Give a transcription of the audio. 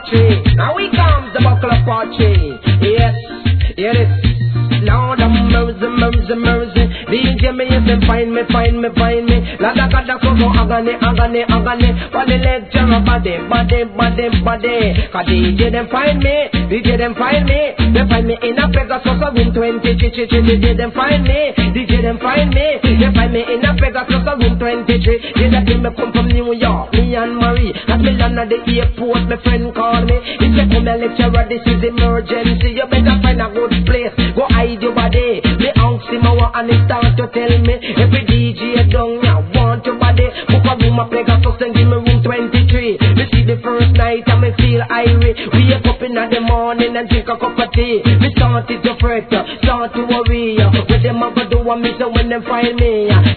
party. Now we come the buckle party. Yes, it is. Lord of mercy, mercy, mercy. DJ me, yes, find me. Lada gada so agane. For the lecture body. Cause DJ them find me. They find me in a Pegasus room 23. DJ them find me. They find me in a Pegasus room 23. They that me come from New York, me and Marie. At Milan at the airport, my friend call me. He said come and lecturer, this is emergency. You better find a good place. Go hide your body. Me ask him and he start to tell me every DJ down now want your body. Book a room a Pegasus and give me room 23. Me see the first night and me feel irate. Wake up in the morning and drink a cup of tea. Me started to fret, start to worry. What them a go do a me so when them find me?